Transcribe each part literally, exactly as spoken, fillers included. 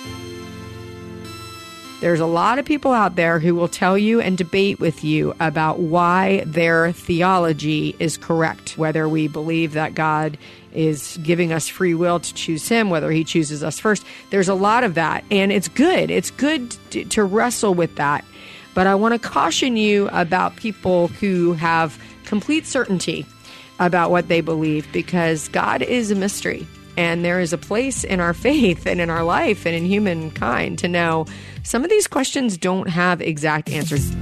There's a lot of people out there who will tell you and debate with you about why their theology is correct, whether we believe that God is giving us free will to choose him, whether he chooses us first. There's a lot of that, and it's good. It's good to, to wrestle with that. But I want to caution you about people who have complete certainty about what they believe, because God is a mystery. And there is a place in our faith and in our life and in humankind to know some of these questions don't have exact answers.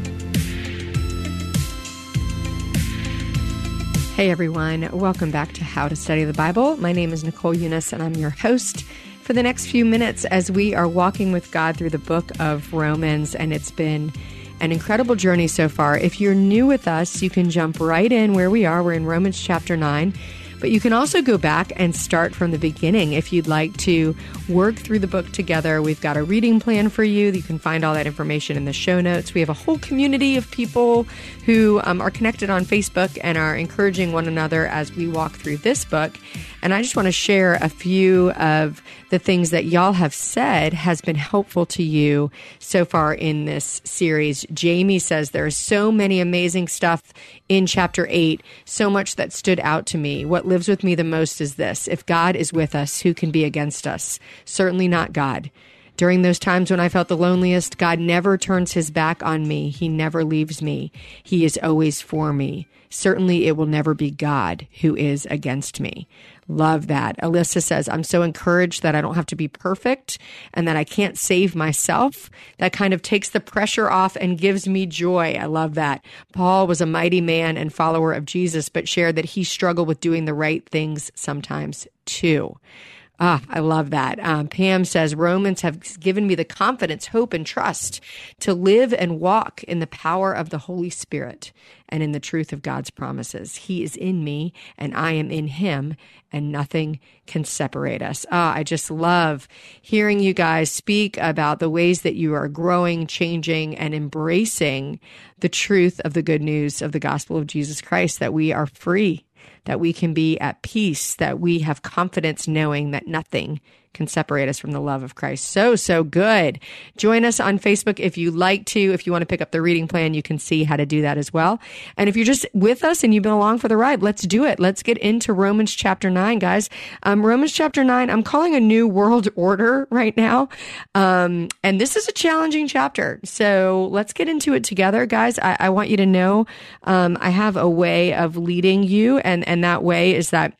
Hey everyone, welcome back to How to Study the Bible. My name is Nicole Eunice and I'm your host for the next few minutes as we are walking with God through the book of Romans, and it's been an incredible journey so far. If you're new with us, you can jump right in where we are. We're in Romans chapter nine. But you can also go back and start from the beginning if you'd like to work through the book together. We've got a reading plan for you. You can find all that information in the show notes. We have a whole community of people who um, are connected on Facebook and are encouraging one another as we walk through this book. And I just want to share a few of the things that y'all have said has been helpful to you so far in this series. Jamie says there's so many amazing stuff in chapter eight, so much that stood out to me. What lives with me the most is this: if God is with us, who can be against us? Certainly not God. During those times when I felt the loneliest, God never turns his back on me. He never leaves me. He is always for me. Certainly it will never be God who is against me. Love that. Alyssa says, I'm so encouraged that I don't have to be perfect and that I can't save myself. That kind of takes the pressure off and gives me joy. I love that. Paul was a mighty man and follower of Jesus, but shared that he struggled with doing the right things sometimes too. Ah, I love that. Um, Pam says, Romans have given me the confidence, hope, and trust to live and walk in the power of the Holy Spirit and in the truth of God's promises. He is in me and I am in him, and nothing can separate us. Ah, I just love hearing you guys speak about the ways that you are growing, changing, and embracing the truth of the good news of the gospel of Jesus Christ, that we are free, that we can be at peace, that we have confidence knowing that nothing can separate us from the love of Christ. So, so good. Join us on Facebook if you like to. If you want to pick up the reading plan, you can see how to do that as well. And if you're just with us and you've been along for the ride, let's do it. Let's get into Romans chapter nine, guys. Um, Romans chapter nine, I'm calling a new world order right now. Um, and this is a challenging chapter. So let's get into it together, guys. I, I want you to know um, I have a way of leading you, and, and that way is that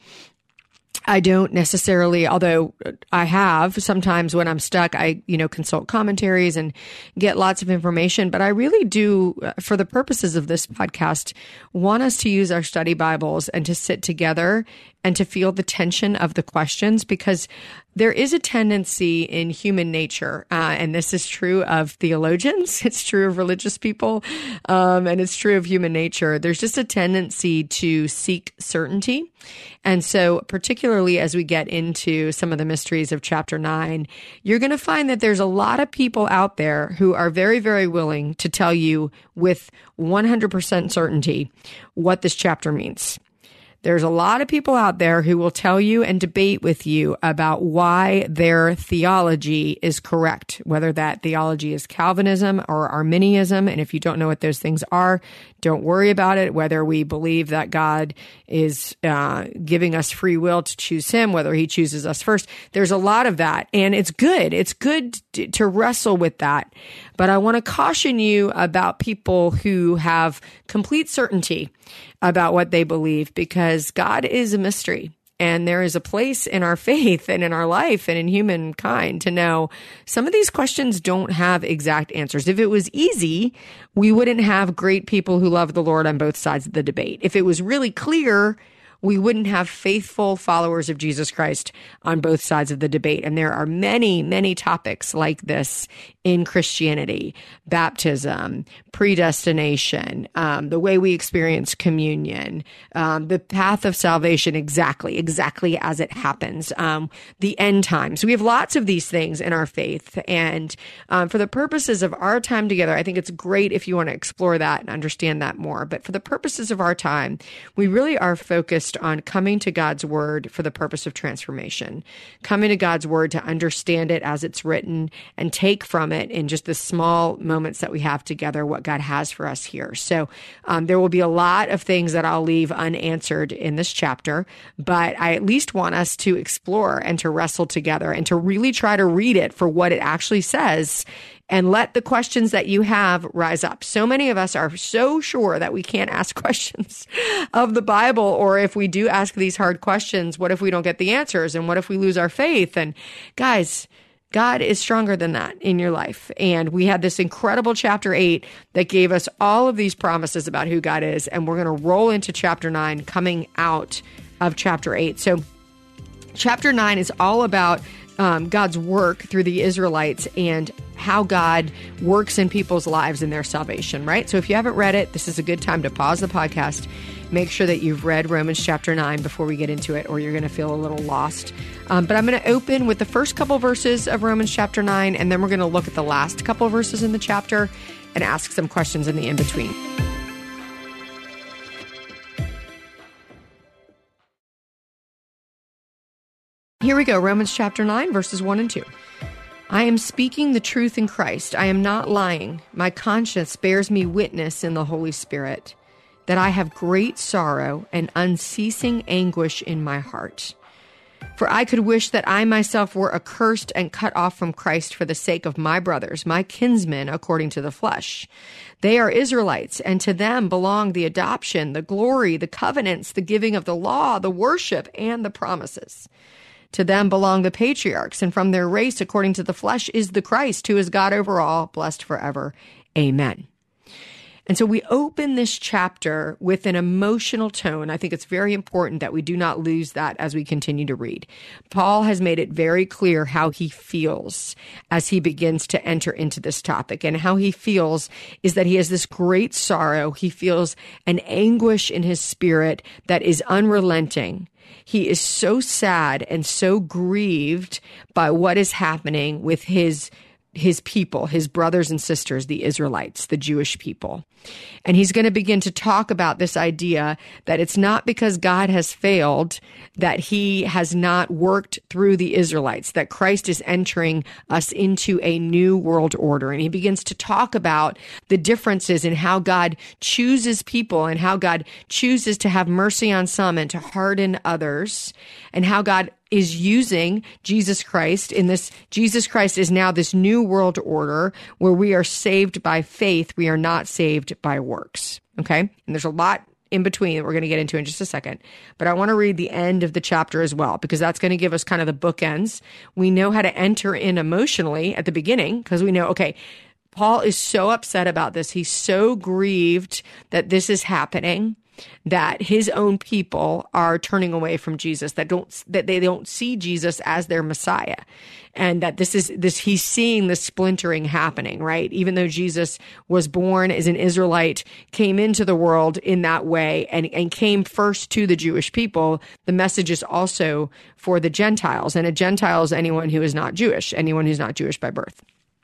I don't necessarily, although I have sometimes when I'm stuck, I, you know, consult commentaries and get lots of information, but I really do, for the purposes of this podcast, want us to use our study Bibles and to sit together and to feel the tension of the questions, because there is a tendency in human nature, uh, and this is true of theologians, it's true of religious people, um, and it's true of human nature. There's just a tendency to seek certainty. And so particularly as we get into some of the mysteries of chapter nine, you're going to find that there's a lot of people out there who are very, very willing to tell you with one hundred percent certainty what this chapter means. There's a lot of people out there who will tell you and debate with you about why their theology is correct, whether that theology is Calvinism or Arminianism. And if you don't know what those things are, don't worry about it. Whether we believe that God is uh, giving us free will to choose him, whether he chooses us first. There's a lot of that. And it's good. It's good to, to wrestle with that. But I want to caution you about people who have complete certainty about what they believe, because God is a mystery. And there is a place in our faith and in our life and in humankind to know some of these questions don't have exact answers. If it was easy, we wouldn't have great people who love the Lord on both sides of the debate. If it was really clear, we wouldn't have faithful followers of Jesus Christ on both sides of the debate. And there are many, many topics like this in Christianity: baptism, predestination, um, the way we experience communion, um, the path of salvation, exactly, exactly as it happens, um, the end times. We have lots of these things in our faith. And um, for the purposes of our time together, I think it's great if you want to explore that and understand that more. But for the purposes of our time, we really are focused focused on coming to God's word for the purpose of transformation, coming to God's word to understand it as it's written and take from it in just the small moments that we have together what God has for us here. So um, there will be a lot of things that I'll leave unanswered in this chapter, but I at least want us to explore and to wrestle together and to really try to read it for what it actually says and let the questions that you have rise up. So many of us are so sure that we can't ask questions of the Bible, or if we do ask these hard questions, what if we don't get the answers? And what if we lose our faith? And guys, God is stronger than that in your life. And we had this incredible chapter eight that gave us all of these promises about who God is. And we're going to roll into chapter nine coming out of chapter eight. So chapter nine is all about um, God's work through the Israelites and how God works in people's lives in their salvation, right? So if you haven't read it, this is a good time to pause the podcast. Make sure that you've read Romans chapter nine before we get into it, or you're going to feel a little lost. Um, but I'm going to open with the first couple verses of Romans chapter nine, and then we're going to look at the last couple verses in the chapter and ask some questions in the in-between. Here we go, Romans chapter nine, verses one and two. I am speaking the truth in Christ. I am not lying. My conscience bears me witness in the Holy Spirit that I have great sorrow and unceasing anguish in my heart. For I could wish that I myself were accursed and cut off from Christ for the sake of my brothers, my kinsmen according to the flesh. They are Israelites, and to them belong the adoption, the glory, the covenants, the giving of the law, the worship, and the promises. To them belong the patriarchs, and from their race, according to the flesh, is the Christ, who is God over all, blessed forever. Amen. And so we open this chapter with an emotional tone. I think it's very important that we do not lose that as we continue to read. Paul has made it very clear how he feels as he begins to enter into this topic. And how he feels is that he has this great sorrow. He feels an anguish in his spirit that is unrelenting. He is so sad and so grieved by what is happening with his his people, his brothers and sisters, the Israelites, the Jewish people. And he's going to begin to talk about this idea that it's not because God has failed that he has not worked through the Israelites, that Christ is entering us into a new world order. And he begins to talk about the differences in how God chooses people and how God chooses to have mercy on some and to harden others, and how God is using Jesus Christ in this. Jesus Christ is now this new world order where we are saved by faith. We are not saved by works. Okay. And there's a lot in between that we're going to get into in just a second. But I want to read the end of the chapter as well, because that's going to give us kind of the bookends. We know how to enter in emotionally at the beginning because we know, okay, Paul is so upset about this. He's so grieved that this is happening, that his own people are turning away from Jesus, that don't, that they don't see Jesus as their Messiah. And that this is this, he's seeing the splintering happening, right? Even though Jesus was born as an Israelite, came into the world in that way and, and came first to the Jewish people, the message is also for the Gentiles. And a Gentile is anyone who is not Jewish, anyone who's not Jewish by birth.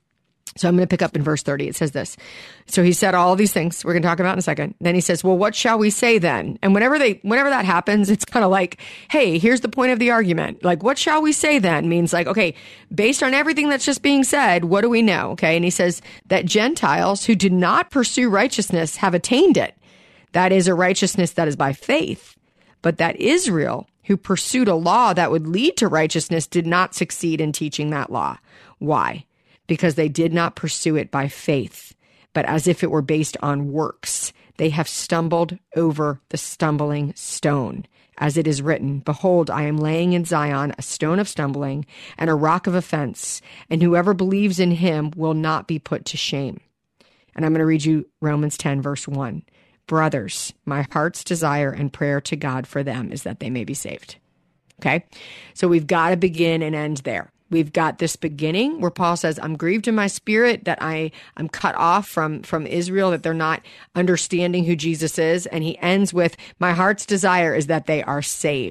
So I'm going to pick up in verse thirty. It says this. So he said all these things we're going to talk about in a second. Then he says, well, what shall we say then? And whenever they, whenever that happens, it's kind of like, hey, here's the point of the argument. Like, what shall we say then? Means like, okay, based on everything that's just being said, what do we know? Okay. And he says that Gentiles who did not pursue righteousness have attained it. That is a righteousness that is by faith. But that Israel, who pursued a law that would lead to righteousness, did not succeed in teaching that law. Why? Because they did not pursue it by faith, but as if it were based on works. They have stumbled over the stumbling stone. As it is written, behold, I am laying in Zion a stone of stumbling and a rock of offense, and whoever believes in him will not be put to shame. And I'm going to read you Romans ten, verse one. Brothers, my heart's desire and prayer to God for them is that they may be saved. Okay? So we've got to begin and end there. We've got this beginning where Paul says, I'm grieved in my spirit that I, I'm cut off from, from Israel, that they're not understanding who Jesus is. And he ends with, my heart's desire is that they are saved.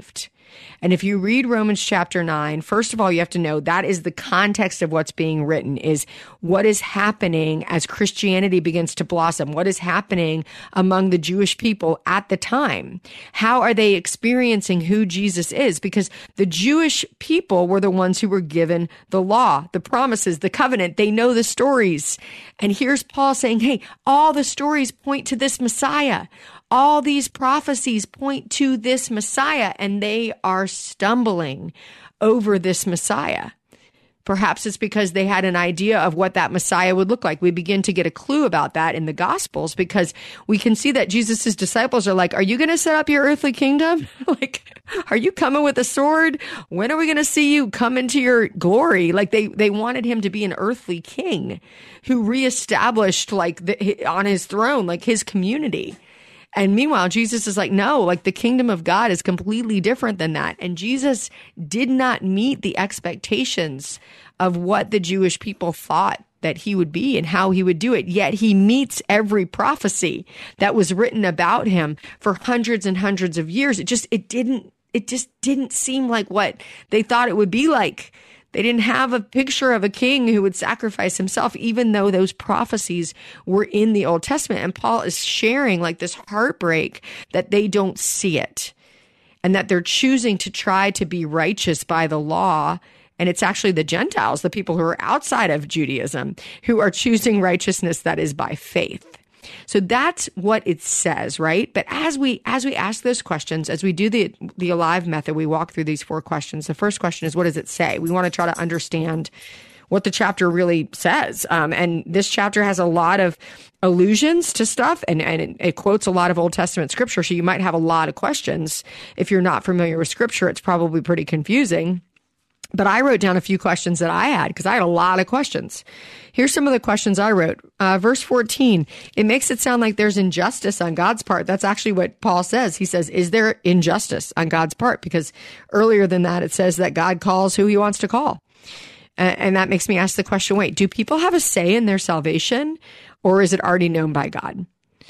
And if you read Romans chapter nine, first of all, you have to know that is the context of what's being written, is what is happening as Christianity begins to blossom. What is happening among the Jewish people at the time? How are they experiencing who Jesus is? Because the Jewish people were the ones who were given the law, the promises, the covenant. They know the stories. And here's Paul saying, hey, all the stories point to this Messiah. All these prophecies point to this Messiah, and they are stumbling over this Messiah. Perhaps it's because they had an idea of what that Messiah would look like. We begin to get a clue about that in the Gospels, because we can see that Jesus's disciples are like, are you going to set up your earthly kingdom? Like, are you coming with a sword? When are we going to see you come into your glory? Like they, they wanted him to be an earthly king who reestablished like the, on his throne, like his community. And meanwhile, Jesus is like, no, like the kingdom of God is completely different than that. And Jesus did not meet the expectations of what the Jewish people thought that he would be and how he would do it. Yet he meets every prophecy that was written about him for hundreds and hundreds of years. It just, it didn't, it just didn't seem like what they thought it would be like. They didn't have a picture of a king who would sacrifice himself, even though those prophecies were in the Old Testament. And Paul is sharing like this heartbreak that they don't see it, and that they're choosing to try to be righteous by the law. And it's actually the Gentiles, the people who are outside of Judaism, who are choosing righteousness that is by faith. So that's what it says, right? But as we as we ask those questions, as we do the the Alive method, we walk through these four questions. The first question is, what does it say? We want to try to understand what the chapter really says. Um, and this chapter has a lot of allusions to stuff, and, and it, it quotes a lot of Old Testament scripture. So you might have a lot of questions. If you're not familiar with scripture, it's probably pretty confusing. But I wrote down a few questions that I had because I had a lot of questions. Here's some of the questions I wrote. Uh, verse fourteen, it makes it sound like there's injustice on God's part. That's actually what Paul says. He says, is there injustice on God's part? Because earlier than that, it says that God calls who he wants to call. Uh, and that makes me ask the question, wait, do people have a say in their salvation, or is it already known by God?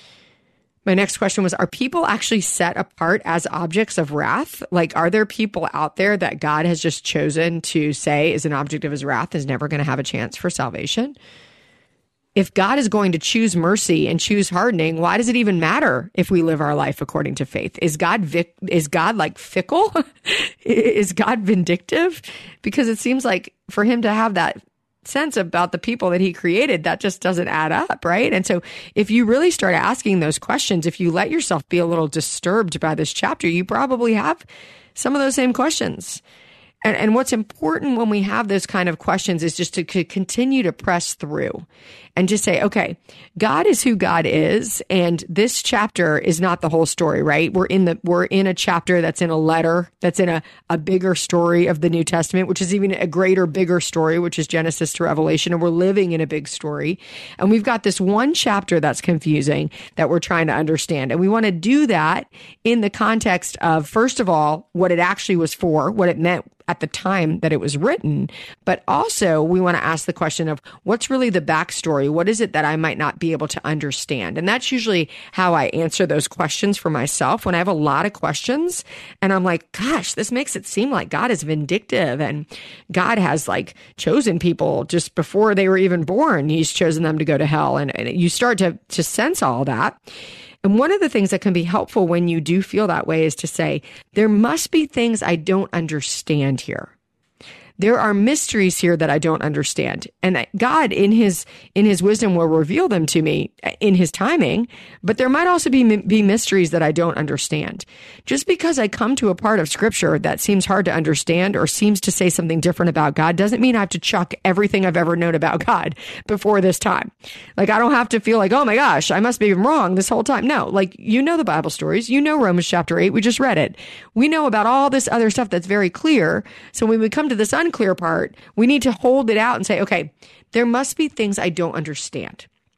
My next question was, are people actually set apart as objects of wrath? Like, are there people out there that God has just chosen to say is an object of his wrath, is never going to have a chance for salvation? If God is going to choose mercy and choose hardening, why does it even matter if we live our life according to faith? Is God vic- is God like fickle? Is God vindictive? Because it seems like for him to have that sense about the people that he created, that just doesn't add up, right? And so if you really start asking those questions, if you let yourself be a little disturbed by this chapter, you probably have some of those same questions. And, and what's important when we have those kind of questions is just to c- continue to press through and just say, okay, God is who God is, and this chapter is not the whole story, right? We're in the we're in a chapter that's in a letter, that's in a, a bigger story of the New Testament, which is even a greater, bigger story, which is Genesis to Revelation, and we're living in a big story. And we've got this one chapter that's confusing that we're trying to understand. And we want to do that in the context of, first of all, what it actually was for, what it meant at the time that it was written, but also we want to ask the question of what's really the backstory? What is it that I might not be able to understand? And that's usually how I answer those questions for myself when I have a lot of questions and I'm like, gosh, this makes it seem like God is vindictive and God has like chosen people just before they were even born. He's chosen them to go to hell. And, and you start to, to sense all that. And one of the things that can be helpful when you do feel that way is to say, there must be things I don't understand here. There are mysteries here that I don't understand. And that God in his in his wisdom will reveal them to me in his timing, but there might also be be mysteries that I don't understand. Just because I come to a part of scripture that seems hard to understand or seems to say something different about God doesn't mean I have to chuck everything I've ever known about God before this time. Like, I don't have to feel like, oh my gosh, I must be wrong this whole time. No, like, you know the Bible stories. You know Romans chapter eight. We just read it. We know about all this other stuff that's very clear. So when we come to this unclear part, we need to hold it out and say, okay, there must be things I don't understand.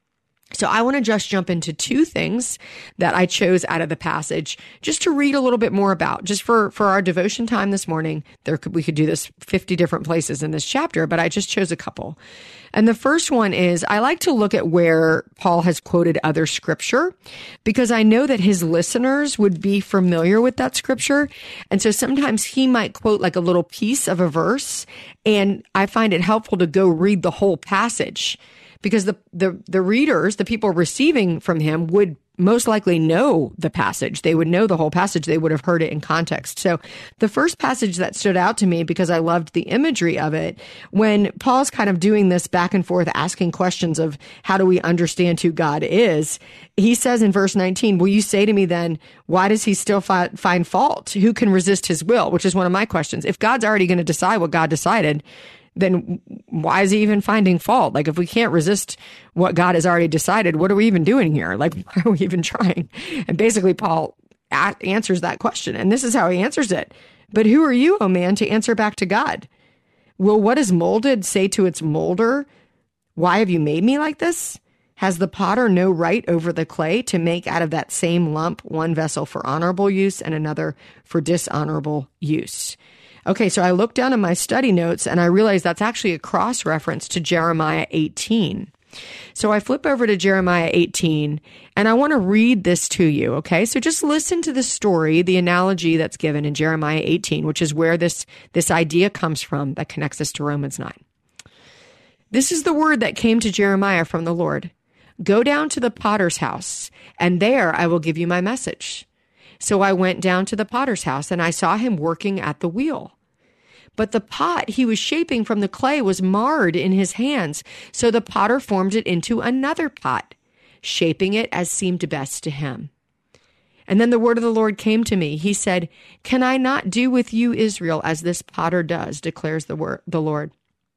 So I want to just jump into two things that I chose out of the passage just to read a little bit more about, just for, for our devotion time this morning. There could, we could do this fifty different places in this chapter, but I just chose a couple. And the first one is I like to look at where Paul has quoted other scripture because I know that his listeners would be familiar with that scripture. And so sometimes he might quote like a little piece of a verse, and I find it helpful to go read the whole passage. Because the, the, the readers, the people receiving from him would most likely know the passage. They would know the whole passage. They would have heard it in context. So the first passage that stood out to me because I loved the imagery of it, when Paul's kind of doing this back and forth, asking questions of how do we understand who God is, he says in verse nineteen, will you say to me then, why does he still fi- find fault? Who can resist his will? Which is one of my questions. If God's already going to decide what God decided, then why is he even finding fault? Like, if we can't resist what God has already decided, what are we even doing here? Like, why are we even trying? And basically, Paul a- answers that question. And this is how he answers it. But who are you, O man, to answer back to God? Will what is molded say to its molder, why have you made me like this? Has the potter no right over the clay to make out of that same lump one vessel for honorable use and another for dishonorable use? Okay, so I looked down in my study notes and I realized that's actually a cross-reference to Jeremiah eighteen. So I flip over to Jeremiah eighteen and I want to read this to you, okay? So just listen to the story, the analogy that's given in Jeremiah eighteen, which is where this, this idea comes from that connects us to Romans nine. This is the word that came to Jeremiah from the Lord. Go down to the potter's house, and there I will give you my message. So I went down to the potter's house and I saw him working at the wheel. But the pot he was shaping from the clay was marred in his hands. So the potter formed it into another pot, shaping it as seemed best to him. And then the word of the Lord came to me. He said, can I not do with you, Israel, as this potter does, declares the word, the Lord.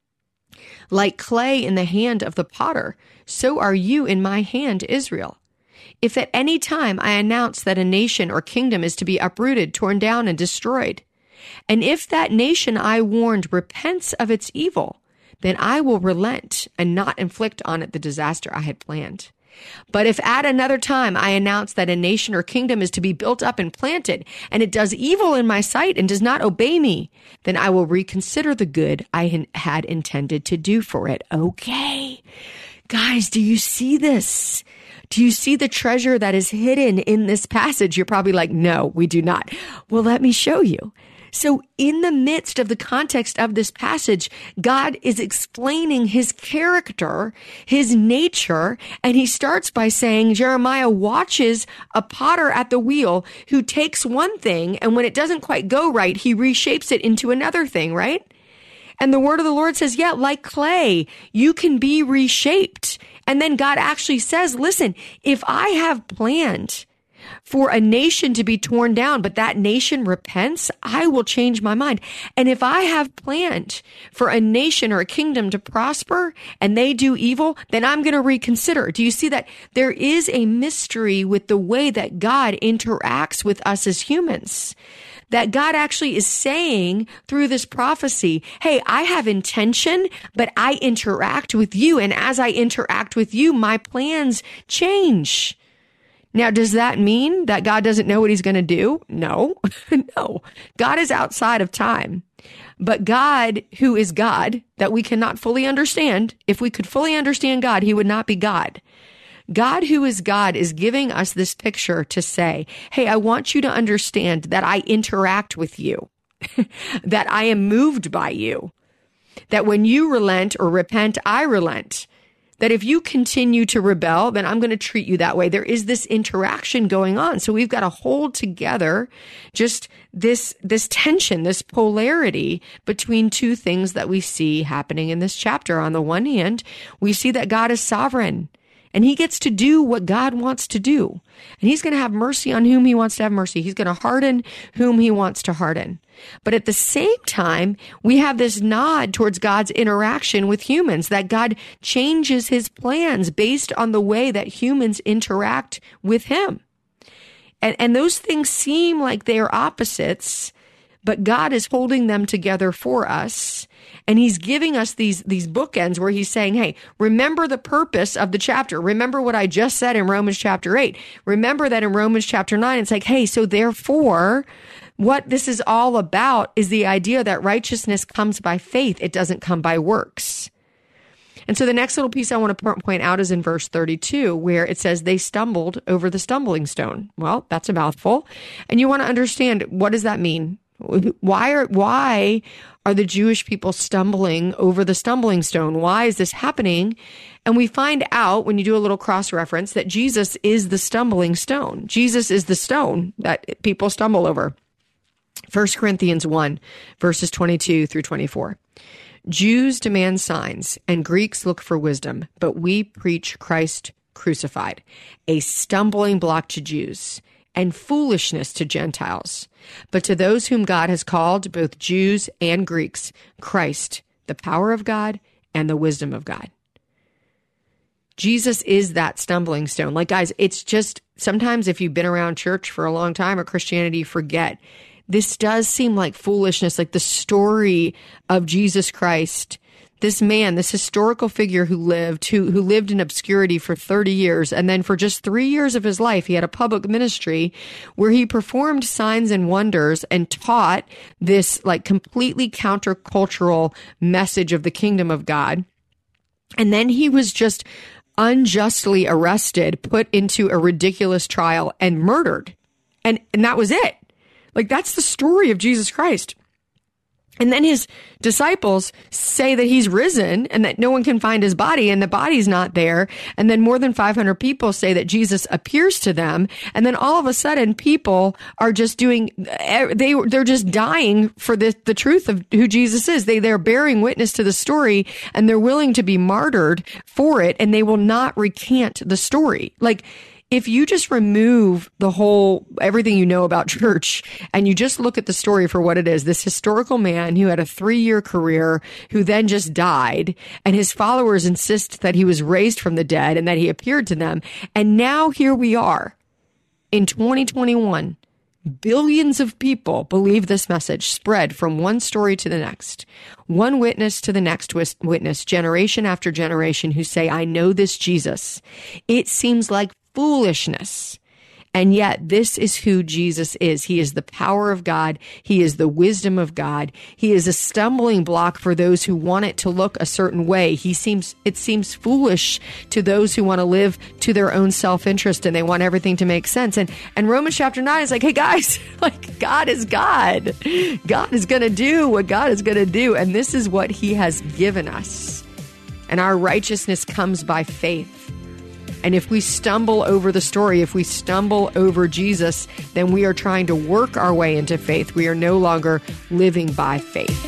Like clay in the hand of the potter, so are you in my hand, Israel. If at any time I announce that a nation or kingdom is to be uprooted, torn down, and destroyed, and if that nation I warned repents of its evil, then I will relent and not inflict on it the disaster I had planned. But if at another time I announce that a nation or kingdom is to be built up and planted, and it does evil in my sight and does not obey me, then I will reconsider the good I had intended to do for it. Okay. Guys, do you see this? Do you see the treasure that is hidden in this passage? You're probably like, no, we do not. Well, let me show you. So in the midst of the context of this passage, God is explaining his character, his nature, and he starts by saying Jeremiah watches a potter at the wheel who takes one thing, and when it doesn't quite go right, he reshapes it into another thing, right? And the word of the Lord says, yeah, like clay, you can be reshaped. And then God actually says, listen, if I have planned for a nation to be torn down, but that nation repents, I will change my mind. And if I have planned for a nation or a kingdom to prosper and they do evil, then I'm going to reconsider. Do you see that there is a mystery with the way that God interacts with us as humans? That God actually is saying through this prophecy, hey, I have intention, but I interact with you. And as I interact with you, my plans change. Now, does that mean that God doesn't know what he's going to do? No, no. God is outside of time. But God, who is God, that we cannot fully understand, if we could fully understand God, he would not be God. God, who is God, is giving us this picture to say, hey, I want you to understand that I interact with you, that I am moved by you, that when you relent or repent, I relent. That if you continue to rebel, then I'm going to treat you that way. There is this interaction going on. So we've got to hold together just this, this tension, this polarity between two things that we see happening in this chapter. On the one hand, we see that God is sovereign and he gets to do what God wants to do. And he's going to have mercy on whom he wants to have mercy. He's going to harden whom he wants to harden. But at the same time, we have this nod towards God's interaction with humans, that God changes his plans based on the way that humans interact with him. And, and those things seem like they are opposites, but God is holding them together for us. And he's giving us these, these bookends where he's saying, hey, remember the purpose of the chapter. Remember what I just said in Romans chapter eight. Remember that in Romans chapter nine, it's like, hey, so therefore, what this is all about is the idea that righteousness comes by faith. It doesn't come by works. And so the next little piece I want to point out is in verse thirty-two, where it says they stumbled over the stumbling stone. Well, that's a mouthful. And you want to understand, what does that mean? Why are, why are the Jewish people stumbling over the stumbling stone? Why is this happening? And we find out when you do a little cross-reference that Jesus is the stumbling stone. Jesus is the stone that people stumble over. First Corinthians one, verses twenty-two through twenty-four. Jews demand signs and Greeks look for wisdom, but we preach Christ crucified, a stumbling block to Jews and foolishness to Gentiles. But to those whom God has called, both Jews and Greeks, Christ, the power of God and the wisdom of God. Jesus is that stumbling stone. Like, guys, it's just, sometimes if you've been around church for a long time or Christianity, you forget. This does seem like foolishness, like the story of Jesus Christ, this man, this historical figure who lived, who, who lived in obscurity for thirty years. And then for just three years of his life, he had a public ministry where he performed signs and wonders and taught this like completely countercultural message of the kingdom of God. And then he was just unjustly arrested, put into a ridiculous trial and murdered. And, and that was it. Like, that's the story of Jesus Christ. And then his disciples say that he's risen and that no one can find his body and the body's not there. And then more than five hundred people say that Jesus appears to them. And then all of a sudden people are just doing, they, they're just dying for the, the truth of who Jesus is. They, they're bearing witness to the story and they're willing to be martyred for it. And they will not recant the story. Like, if you just remove the whole, everything you know about church and you just look at the story for what it is, this historical man who had a three-year career, who then just died, and his followers insist that he was raised from the dead and that he appeared to them. And now here we are in twenty twenty-one. Billions of people believe this message, spread from one story to the next, one witness to the next witness, generation after generation, who say, I know this Jesus. It seems like foolishness. And yet this is who Jesus is. He is the power of God. He is the wisdom of God. He is a stumbling block for those who want it to look a certain way. He seems, it seems foolish to those who want to live to their own self-interest and they want everything to make sense. And, and Romans chapter nine is like, hey guys, like God is God. God is going to do what God is going to do. And this is what he has given us. And our righteousness comes by faith. And if we stumble over the story, if we stumble over Jesus, then we are trying to work our way into faith. We are no longer living by faith.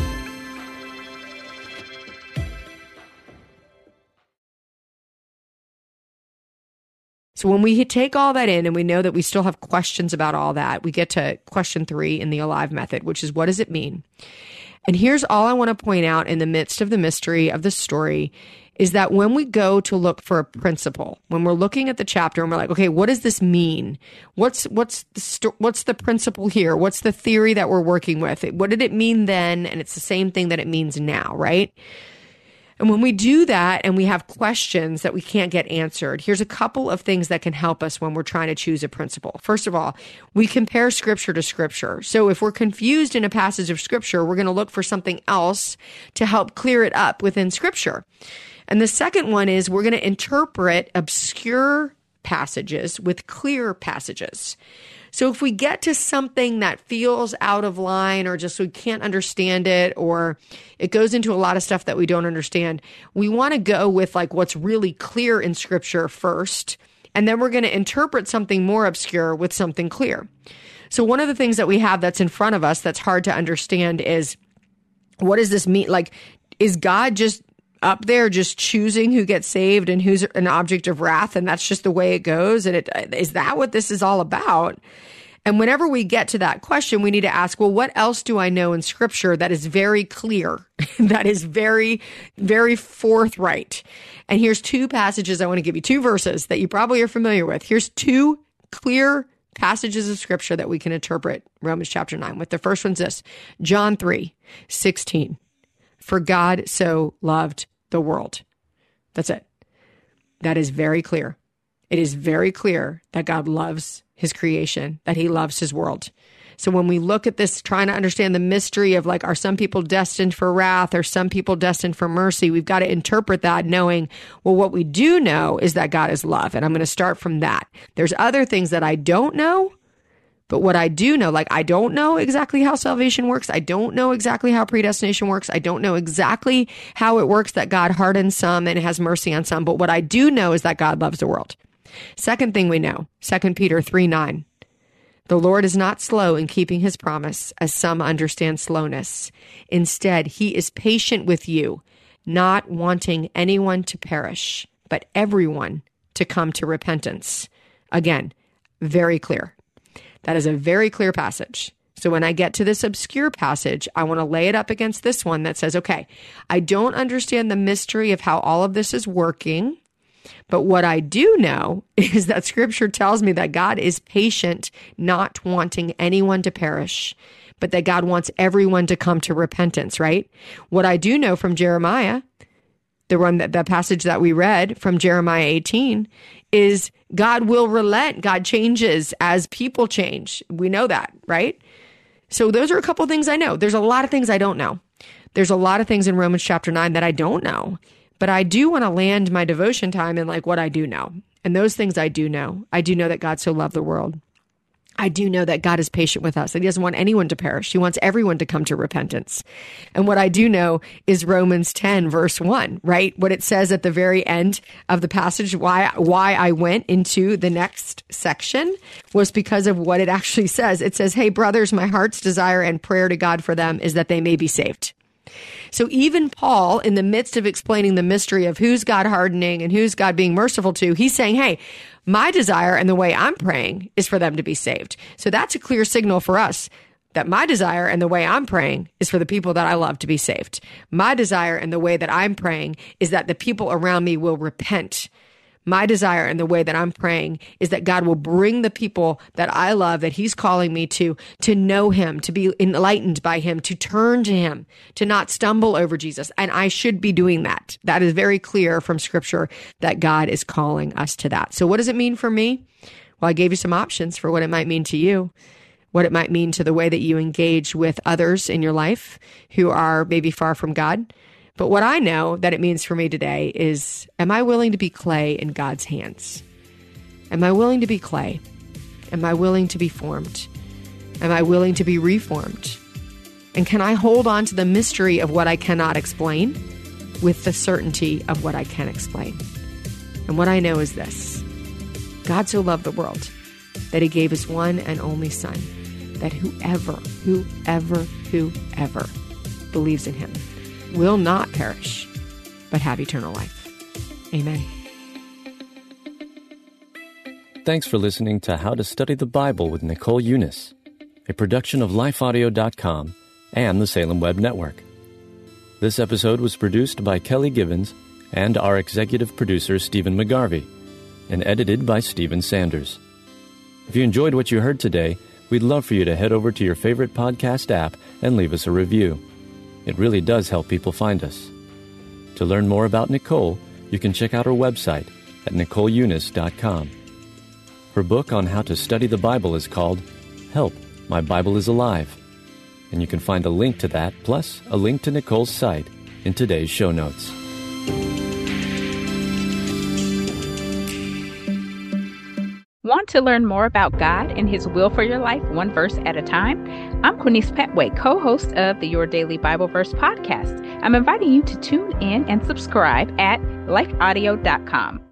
So when we take all that in and we know that we still have questions about all that, we get to question three in the Alive method, which is, what does it mean? And here's all I want to point out in the midst of the mystery of the story is that when we go to look for a principle, when we're looking at the chapter and we're like, okay, what does this mean? What's what's the sto- what's the principle here? What's the theory that we're working with? What did it mean then? And it's the same thing that it means now, right? And when we do that and we have questions that we can't get answered, here's a couple of things that can help us when we're trying to choose a principle. First of all, we compare scripture to scripture. So if we're confused in a passage of scripture, we're going to look for something else to help clear it up within scripture. And the second one is we're going to interpret obscure passages with clear passages. So if we get to something that feels out of line or just we can't understand it, or it goes into a lot of stuff that we don't understand, we want to go with like what's really clear in scripture first. And then we're going to interpret something more obscure with something clear. So one of the things that we have that's in front of us that's hard to understand is, what does this mean? Like, is God just up there just choosing who gets saved and who's an object of wrath, and that's just the way it goes? And it, is that what this is all about? And whenever we get to that question, we need to ask, well, what else do I know in scripture that is very clear, that is very, very forthright? And here's two passages I want to give you, two verses that you probably are familiar with. Here's two clear passages of scripture that we can interpret Romans chapter nine with. The first one's this, John three sixteen. For God so loved the world. That's it. That is very clear. It is very clear that God loves his creation, that he loves his world. So when we look at this, trying to understand the mystery of like, are some people destined for wrath or some people destined for mercy? We've got to interpret that knowing, well, what we do know is that God is love. And I'm going to start from that. There's other things that I don't know, but what I do know, like I don't know exactly how salvation works. I don't know exactly how predestination works. I don't know exactly how it works that God hardens some and has mercy on some. But what I do know is that God loves the world. Second thing we know, Second Peter three nine. The Lord is not slow in keeping his promise, as some understand slowness. Instead, he is patient with you, not wanting anyone to perish, but everyone to come to repentance. Again, very clear. That is a very clear passage. So when I get to this obscure passage, I want to lay it up against this one that says, okay, I don't understand the mystery of how all of this is working. But what I do know is that scripture tells me that God is patient, not wanting anyone to perish, but that God wants everyone to come to repentance, right? What I do know from Jeremiah, the one that the passage that we read from Jeremiah eighteen, is God will relent. God changes as people change. We know that, right? So those are a couple of things I know. There's a lot of things I don't know. There's a lot of things in Romans chapter nine that I don't know. But I do want to land my devotion time in like what I do know. And those things I do know. I do know that God so loved the world. I do know that God is patient with us, that he doesn't want anyone to perish. He wants everyone to come to repentance. And what I do know is Romans ten, verse one, right? What it says at the very end of the passage, why, why I went into the next section was because of what it actually says. It says, hey, brothers, my heart's desire and prayer to God for them is that they may be saved. So even Paul, in the midst of explaining the mystery of who's God hardening and who's God being merciful to, he's saying, hey, my desire and the way I'm praying is for them to be saved. So that's a clear signal for us that my desire and the way I'm praying is for the people that I love to be saved. My desire and the way that I'm praying is that the people around me will repent. My desire and the way that I'm praying is that God will bring the people that I love, that he's calling me to, to know him, to be enlightened by him, to turn to him, to not stumble over Jesus. And I should be doing that. That is very clear from scripture that God is calling us to that. So what does it mean for me? Well, I gave you some options for what it might mean to you, what it might mean to the way that you engage with others in your life who are maybe far from God. But what I know that it means for me today is, am I willing to be clay in God's hands? Am I willing to be clay? Am I willing to be formed? Am I willing to be reformed? And can I hold on to the mystery of what I cannot explain with the certainty of what I can explain? And what I know is this: God so loved the world that he gave his one and only son, that whoever, whoever, whoever believes in him will not perish, but have eternal life. Amen. Thanks for listening to How to Study the Bible with Nicole Unice, a production of life audio dot com and the Salem Web Network. This episode was produced by Kelly Gibbons and our executive producer, Stephen McGarvey, and edited by Stephen Sanders. If you enjoyed what you heard today, we'd love for you to head over to your favorite podcast app and leave us a review. It really does help people find us. To learn more about Nicole, you can check out her website at nicole unice dot com. Her book on how to study the Bible is called Help, My Bible is Alive, and you can find a link to that, plus a link to Nicole's site, in today's show notes. Want to learn more about God and his will for your life, one verse at a time? I'm Quinice Petway, co-host of the Your Daily Bible Verse podcast. I'm inviting you to tune in and subscribe at life audio dot com.